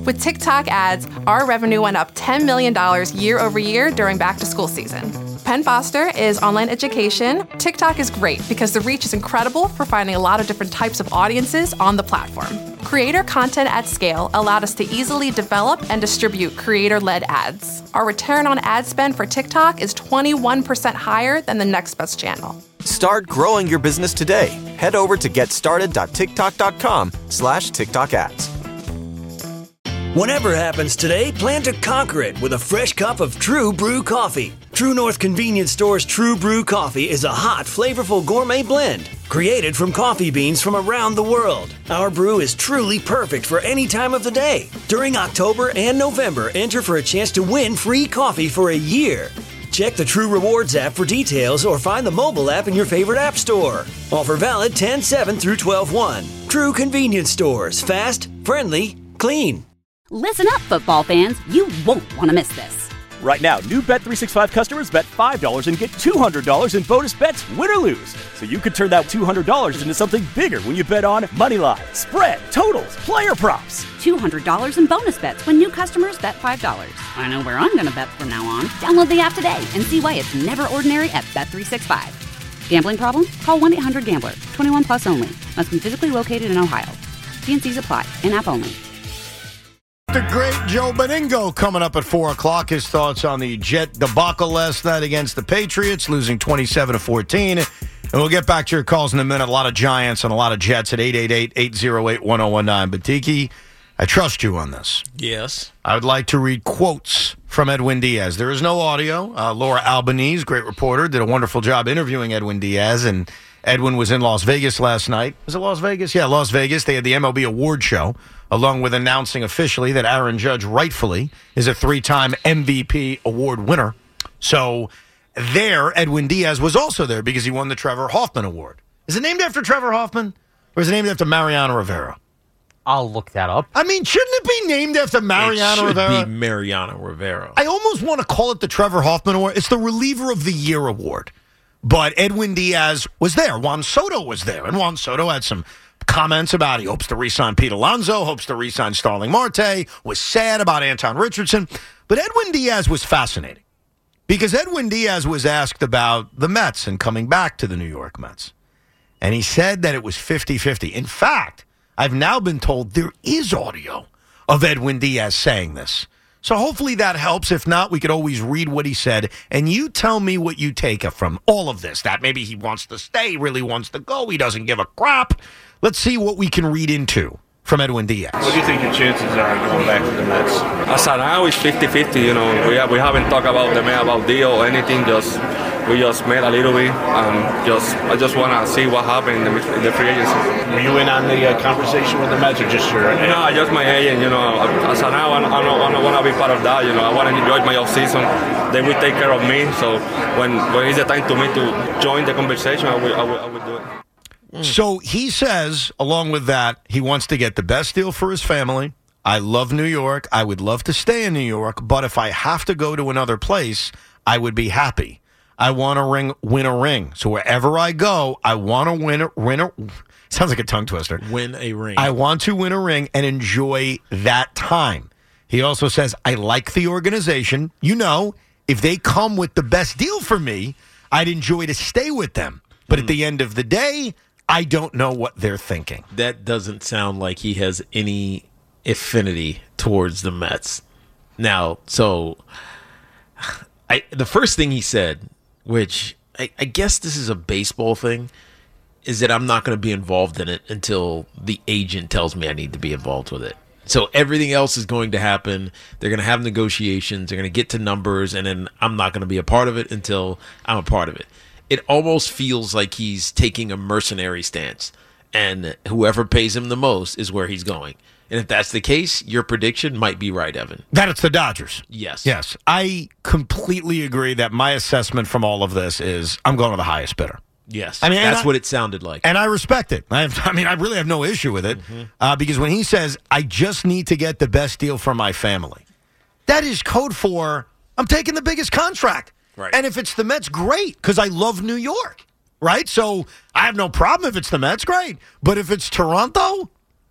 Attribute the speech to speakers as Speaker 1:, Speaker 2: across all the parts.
Speaker 1: With TikTok ads, our revenue went up $10 million year over year during back-to-school season. Penn Foster is online education. TikTok is great because the reach is incredible for finding a lot of different types of audiences on the platform. Creator content at scale allowed us to easily develop and distribute creator-led ads. Our return on ad spend for TikTok is 21% higher than the next best channel.
Speaker 2: Start growing your business today. Head over to getstarted.tiktok.com/TikTok ads.
Speaker 3: Whatever happens today, plan to conquer it with a fresh cup of True Brew coffee. True North Convenience Store's True Brew coffee is a hot, flavorful gourmet blend created from coffee beans from around the world. Our brew is truly perfect for any time of the day. During October and November, enter for a chance to win free coffee for a year. Check the True Rewards app for details or find the mobile app in your favorite app store. Offer valid 10/7 through 12/1. True Convenience Stores. Fast, friendly, clean.
Speaker 4: Listen up, football fans. You won't want to miss this.
Speaker 5: Right now, new Bet365 customers bet $5 and get $200 in bonus bets, win or lose. So you could turn that $200 into something bigger when you bet on money line, spread, totals, player props.
Speaker 4: $200 in bonus bets when new customers bet $5. I know where I'm going to bet from now on. Download the app today and see why it's never ordinary at Bet365. Gambling problem? Call 1-800-GAMBLER. 21 plus only. Must be physically located in Ohio. T&Cs apply. In-app only.
Speaker 6: The great Joe Beningo coming up at 4 o'clock. His thoughts on the Jet debacle last night against the Patriots, losing 27-14. And we'll get back to your calls in a minute. A lot of Giants and a lot of Jets at 888-808-1019. But Tiki, I trust you on this.
Speaker 7: Yes.
Speaker 6: I would like to read quotes from Edwin Diaz. There is no audio. Laura Albanese, great reporter, did a wonderful job interviewing Edwin Diaz. And Edwin was in Las Vegas last night. Was it Las Vegas? Yeah, Las Vegas. They had the MLB award show, along with announcing officially that Aaron Judge rightfully is a 3-time MVP award winner. So there, Edwin Diaz was also there because he won the Trevor Hoffman Award. Is it named after Trevor Hoffman? Or is it named after Mariano Rivera?
Speaker 7: I'll look that up.
Speaker 6: I mean, shouldn't it be named after Mariano Rivera?
Speaker 7: It should be Mariano Rivera.
Speaker 6: I almost want to call it the Trevor Hoffman Award. It's the Reliever of the Year Award. But Edwin Diaz was there. Juan Soto was there. And Juan Soto had some comments about he hopes to re-sign Pete Alonso, hopes to re-sign Starling Marte, was sad about Anton Richardson. But Edwin Diaz was fascinating because Edwin Diaz was asked about the Mets and coming back to the New York Mets. And he said that it was 50-50. In fact, I've now been told there is audio of Edwin Diaz saying this. So hopefully that helps. If not, we could always read what he said. And you tell me what you take from all of this. That maybe he wants to stay, really wants to go. He doesn't give a crap. Let's see what we can read into from Edwin Diaz.
Speaker 8: What do you think your chances are going back to the Mets?
Speaker 9: As of now, it's 50-50. You know, we haven't talked about the Mets, about deal or anything. We just met a little bit. I just want to see what happened in the free agency.
Speaker 8: Were you in on the conversation with the Mets or just your agent?
Speaker 9: No, just my agent. You know, as of now, I don't want to be part of that. You know, I want to enjoy my off season. They will take care of me. So when it's the time to me to join the conversation, I will do it.
Speaker 6: So he says, along with that, he wants to get the best deal for his family. I love New York. I would love to stay in New York, but if I have to go to another place, I would be happy. I want to win a ring. So wherever I go, I want to win a sounds like a tongue twister.
Speaker 7: Win a ring.
Speaker 6: I want to win a ring and enjoy that time. He also says, I like the organization. You know, if they come with the best deal for me, I'd enjoy to stay with them. But at the end of the day, I don't know what they're thinking.
Speaker 7: That doesn't sound like he has any affinity towards the Mets. Now, so the first thing he said, which I guess this is a baseball thing, is that I'm not going to be involved in it until the agent tells me I need to be involved with it. So everything else is going to happen. They're going to have negotiations. They're going to get to numbers, and then I'm not going to be a part of it until I'm a part of it. It almost feels like he's taking a mercenary stance, and whoever pays him the most is where he's going. And if that's the case, your prediction might be right, Evan.
Speaker 6: That it's the Dodgers.
Speaker 7: Yes.
Speaker 6: Yes. I completely agree that my assessment from all of this is I'm going to the highest bidder.
Speaker 7: Yes. I mean, that's what it sounded like.
Speaker 6: And I respect it. I really have no issue with it because when he says, I just need to get the best deal for my family, that is code for I'm taking the biggest contract.
Speaker 7: Right.
Speaker 6: And if it's the Mets, great, because I love New York, right? So I have no problem if it's the Mets, great. But if it's Toronto,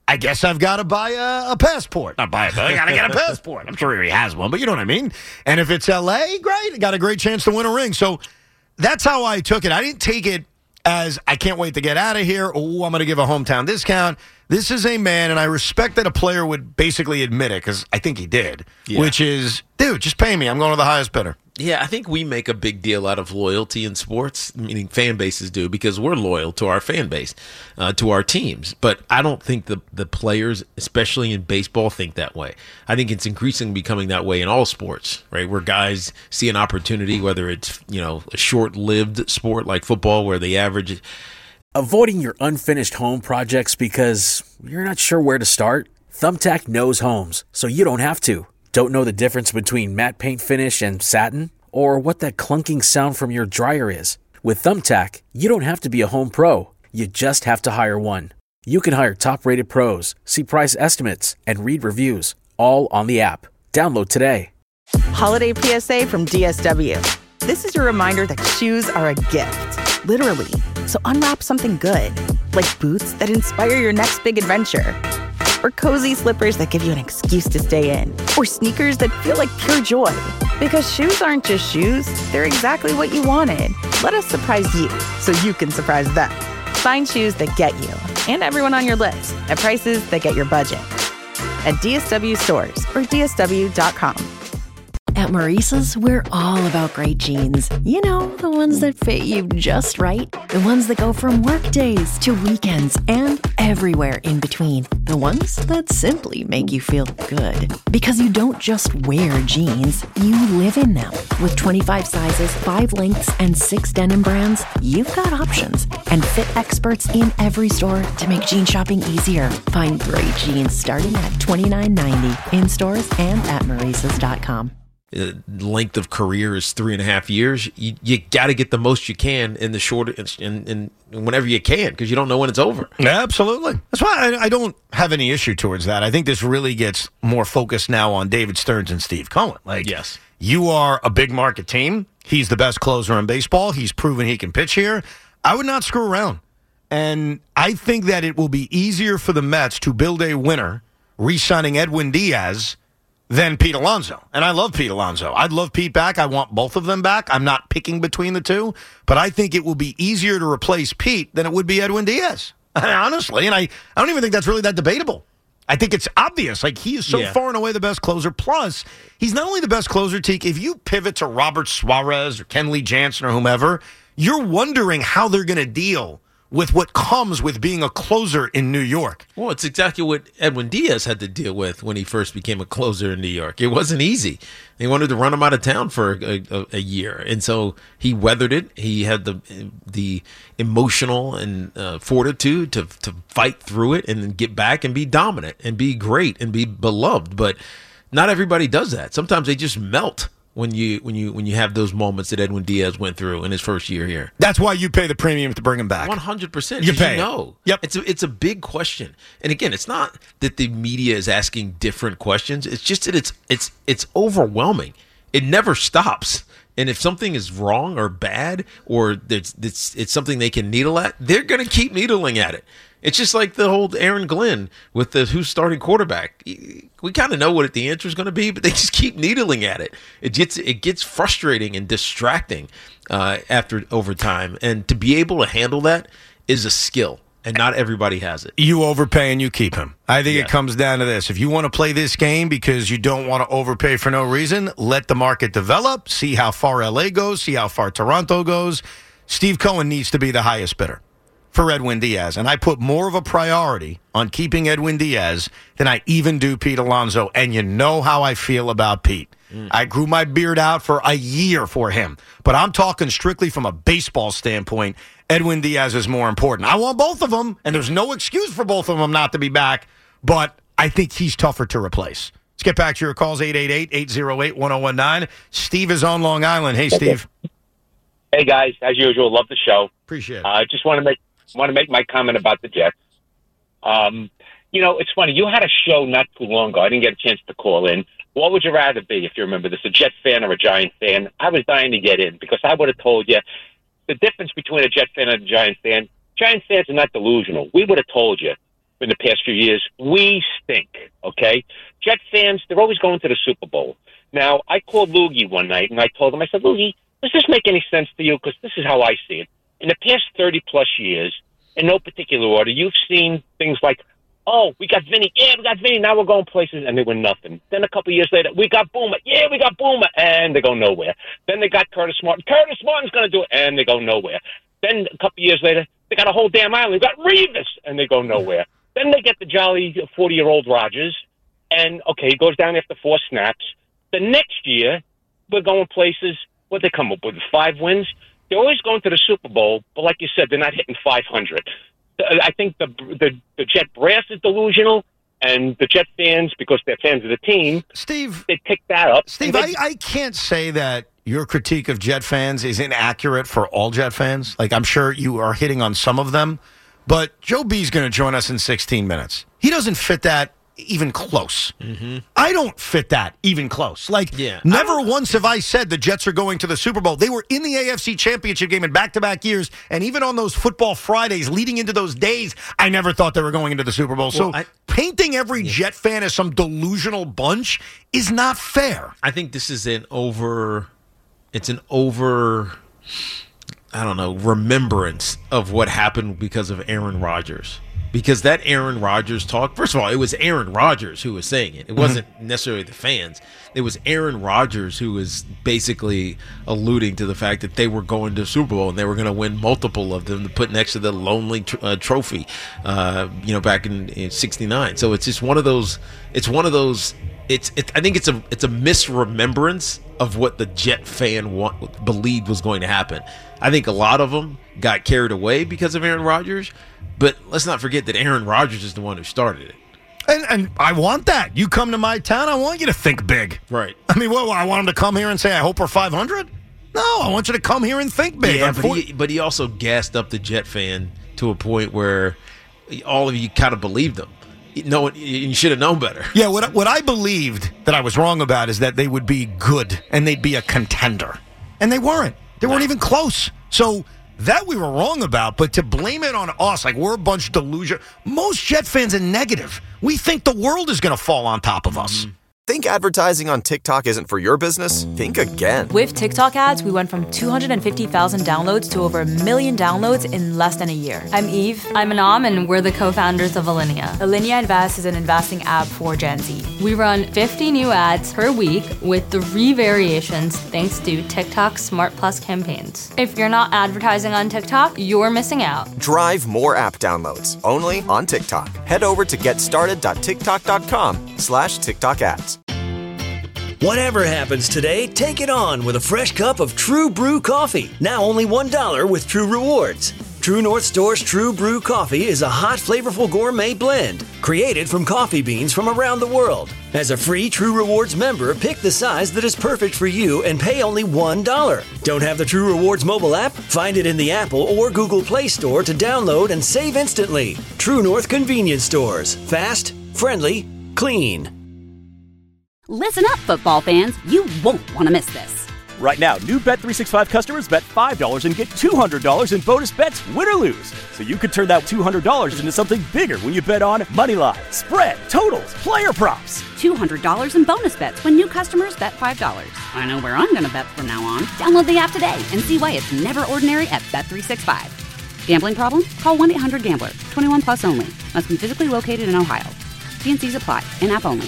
Speaker 6: I guess I've got to buy a passport. Not buy it, but I got to get a passport. I'm sure he has one, but you know what I mean? And if it's L.A., great. Got a great chance to win a ring. So that's how I took it. I didn't take it as I can't wait to get out of here. Oh, I'm going to give a hometown discount. This is a man, and I respect that a player would basically admit it, because I think he did, which is, dude, just pay me. I'm going to the highest bidder.
Speaker 7: Yeah, I think we make a big deal out of loyalty in sports, meaning fan bases do, because we're loyal to our fan base, to our teams. But I don't think the players, especially in baseball, think that way. I think it's increasingly becoming that way in all sports, right? Where guys see an opportunity, whether it's, a short-lived sport like football where the average.
Speaker 10: Avoiding your unfinished home projects because you're not sure where to start? Thumbtack knows homes, so you don't have to. Don't know the difference between matte paint finish and satin? Or what that clunking sound from your dryer is? With Thumbtack, you don't have to be a home pro. You just have to hire one. You can hire top-rated pros, see price estimates, and read reviews, all on the app. Download today.
Speaker 11: Holiday PSA from DSW. This is your reminder that shoes are a gift, literally. So unwrap something good, like boots that inspire your next big adventure. Or cozy slippers that give you an excuse to stay in. Or sneakers that feel like pure joy. Because shoes aren't just shoes, they're exactly what you wanted. Let us surprise you, so you can surprise them. Find shoes that get you, and everyone on your list, at prices that get your budget. At DSW stores, or DSW.com.
Speaker 12: At Maurice's, we're all about great jeans. You know, the ones that fit you just right. The ones that go from work days to weekends and everywhere in between. The ones that simply make you feel good. Because you don't just wear jeans, you live in them. With 25 sizes, 5 lengths, and 6 denim brands, you've got options. And fit experts in every store to make jean shopping easier. Find great jeans starting at $29.90 in stores and at Maurice's.com.
Speaker 7: Length of career is 3.5 years. You got to get the most you can in the short and whenever you can, because you don't know when it's over.
Speaker 6: Absolutely. That's why I don't have any issue towards that. I think this really gets more focused now on David Stearns and Steve Cohen.
Speaker 7: Yes,
Speaker 6: you are a big market team. He's the best closer in baseball. He's proven he can pitch here. I would not screw around. And I think that it will be easier for the Mets to build a winner re-signing Edwin Diaz than Pete Alonso. And I love Pete Alonso. I'd love Pete back. I want both of them back. I'm not picking between the two, but I think it will be easier to replace Pete than it would be Edwin Diaz. Honestly, and I don't even think that's really that debatable. I think it's obvious. He is so far and away the best closer. Plus, he's not only the best closer, Teak, if you pivot to Robert Suarez or Kenley Jansen or whomever, you're wondering how they're going to deal with what comes with being a closer in New York.
Speaker 7: Well, it's exactly what Edwin Diaz had to deal with when he first became a closer in New York. It wasn't easy. They wanted to run him out of town for a year, and so he weathered it. He had the emotional and fortitude to fight through it and then get back and be dominant and be great and be beloved. But not everybody does that. Sometimes they just melt when you have those moments that Edwin Diaz went through in his first year here.
Speaker 6: That's why you pay the premium to bring him back.
Speaker 7: 100%.
Speaker 6: You pay.
Speaker 7: Yep. It's a big question. And again, it's not that the media is asking different questions. It's just that it's overwhelming. It never stops. And if something is wrong or bad or it's something they can needle at, they're going to keep needling at it. It's just like the whole Aaron Glenn with the who's starting quarterback. We kind of know what the answer is going to be, but they just keep needling at it. It gets frustrating and distracting over time. And to be able to handle that is a skill, and not everybody has it.
Speaker 6: You overpay and you keep him. I think it comes down to this. If you want to play this game because you don't want to overpay for no reason, let the market develop, see how far LA goes, see how far Toronto goes. Steve Cohen needs to be the highest bidder for Edwin Diaz. And I put more of a priority on keeping Edwin Diaz than I even do Pete Alonso. And you know how I feel about Pete. I grew my beard out for a year for him. But I'm talking strictly from a baseball standpoint. Edwin Diaz is more important. I want both of them, and there's no excuse for both of them not to be back. But I think he's tougher to replace. Let's get back to your calls, 888-808-1019. Steve is on Long Island. Hey, Steve.
Speaker 13: Hey, guys. As usual, love the show.
Speaker 6: Appreciate it.
Speaker 13: I just want to make my comment about the Jets. It's funny. You had a show not too long ago. I didn't get a chance to call in. What would you rather be, if you remember this, a Jet fan or a Giant fan? I was dying to get in because I would have told you the difference between a Jet fan and a Giant fan. Giant fans are not delusional. We would have told you in the past few years. We stink, okay? Jet fans, they're always going to the Super Bowl. Now, I called Loogie one night, and I told him, I said, Loogie, does this make any sense to you? Because this is how I see it. In the past 30-plus years, in no particular order, you've seen things like, oh, we got Vinny. Yeah, we got Vinny. Now we're going places, and they were nothing. Then a couple of years later, we got Boomer. Yeah, we got Boomer, and they go nowhere. Then they got Curtis Martin. Curtis Martin's going to do it, and they go nowhere. Then a couple of years later, they got a whole damn island. They got Revis, and they go nowhere. Then they get the jolly 40-year-old Rodgers, and, okay, he goes down after 4 snaps. The next year, we're going places. What they come up with, 5 wins? They're always going to the Super Bowl, but like you said, they're not hitting 500. I think the Jet brass is delusional, and the Jet fans, because they're fans of the team,
Speaker 6: Steve,
Speaker 13: they pick that up.
Speaker 6: Steve, I can't say that your critique of Jet fans is inaccurate for all Jet fans. Like, I'm sure you are hitting on some of them, but Joe B's going to join us in 16 minutes. He doesn't fit that even close. Mm-hmm. I don't fit that even close. Like, never once have I said the Jets are going to the Super Bowl. They were in the AFC Championship game in back-to-back years, and even on those football Fridays leading into those days, I never thought they were going into the Super Bowl. Well, so painting every Jet fan as some delusional bunch is not fair.
Speaker 7: I think this is an over, I don't know, remembrance of what happened because of Aaron Rodgers. Because that Aaron Rodgers talk, first of all, it was Aaron Rodgers who was saying it. It wasn't necessarily the fans. It was Aaron Rodgers who was basically alluding to the fact that they were going to the Super Bowl and they were going to win multiple of them to put next to the lonely trophy, back in '69. So it's just one of those. It's one of those. I think it's a misremembrance of what the Jet fan believed was going to happen. I think a lot of them got carried away because of Aaron Rodgers, but let's not forget that Aaron Rodgers is the one who started it.
Speaker 6: And I want that. You come to my town, I want you to think big.
Speaker 7: Right.
Speaker 6: I mean, what, I want him to come here and say, I hope we're 500? No, I want you to come here and think big.
Speaker 7: Yeah, but he also gassed up the Jet fan to a point where all of you kind of believed him. No, you should have known better.
Speaker 6: Yeah, what I believed that I was wrong about is that they would be good and they'd be a contender. And they weren't. They weren't even close. So that we were wrong about, but to blame it on us, like we're a bunch of delusion. Most Jet fans are negative. We think the world is going to fall on top of us.
Speaker 2: Think advertising on TikTok isn't for your business? Think again.
Speaker 14: With TikTok ads, we went from 250,000 downloads to over 1 million downloads in less than a year. I'm Eve.
Speaker 15: I'm Anam, and we're the co-founders of Alinea.
Speaker 14: Alinea Invest is an investing app for Gen Z.
Speaker 15: We run 50 new ads per week with 3 variations thanks to TikTok Smart Plus campaigns. If you're not advertising on TikTok, you're missing out.
Speaker 2: Drive more app downloads only on TikTok. Head over to getstarted.tiktok.com/TikTok ads.
Speaker 3: Whatever happens today, take it on with a fresh cup of True Brew coffee. Now only $1 with True Rewards. True North Store's True Brew coffee is a hot, flavorful gourmet blend created from coffee beans from around the world. As a free True Rewards member, pick the size that is perfect for you and pay only $1. Don't have the True Rewards mobile app? Find it in the Apple or Google Play Store to download and save instantly. True North Convenience Stores. Fast, friendly, clean.
Speaker 4: Listen up, football fans. You won't want to miss this.
Speaker 5: Right now, new Bet365 customers bet $5 and get $200 in bonus bets, win or lose. So you could turn that $200 into something bigger when you bet on money line, spread, totals, player props.
Speaker 4: $200 in bonus bets when new customers bet $5. I know where I'm going to bet from now on. Download the app today and see why it's never ordinary at Bet365. Gambling problem? Call 1-800-GAMBLER. 21 plus only. Must be physically located in Ohio. T&Cs apply. In-app only.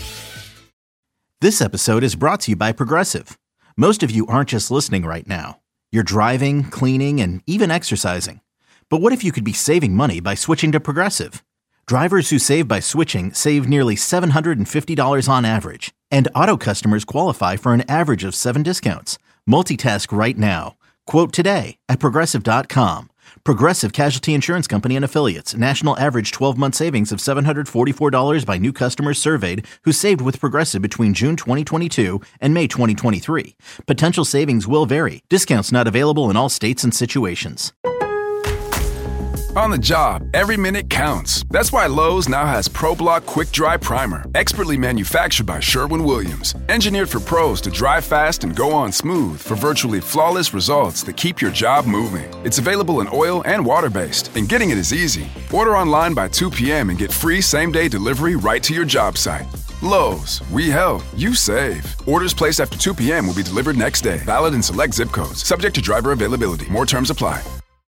Speaker 16: This episode is brought to you by Progressive. Most of you aren't just listening right now. You're driving, cleaning, and even exercising. But what if you could be saving money by switching to Progressive? Drivers who save by switching save nearly $750 on average. And auto customers qualify for an average of 7 discounts. Multitask right now. Quote today at Progressive.com. Progressive Casualty Insurance Company and Affiliates. National average 12-month savings of $744 by new customers surveyed who saved with Progressive between June 2022 and May 2023. Potential savings will vary. Discounts not available in all states and situations.
Speaker 17: On the job, every minute counts. That's why Lowe's now has ProBlock Quick Dry Primer, expertly manufactured by Sherwin-Williams. Engineered for pros to dry fast and go on smooth for virtually flawless results that keep your job moving. It's available in oil and water-based, and getting it is easy. Order online by 2 p.m. and get free same-day delivery right to your job site. Lowe's, we help, you save. Orders placed after 2 p.m. will be delivered next day. Valid in select zip codes. Subject to driver availability. More terms apply.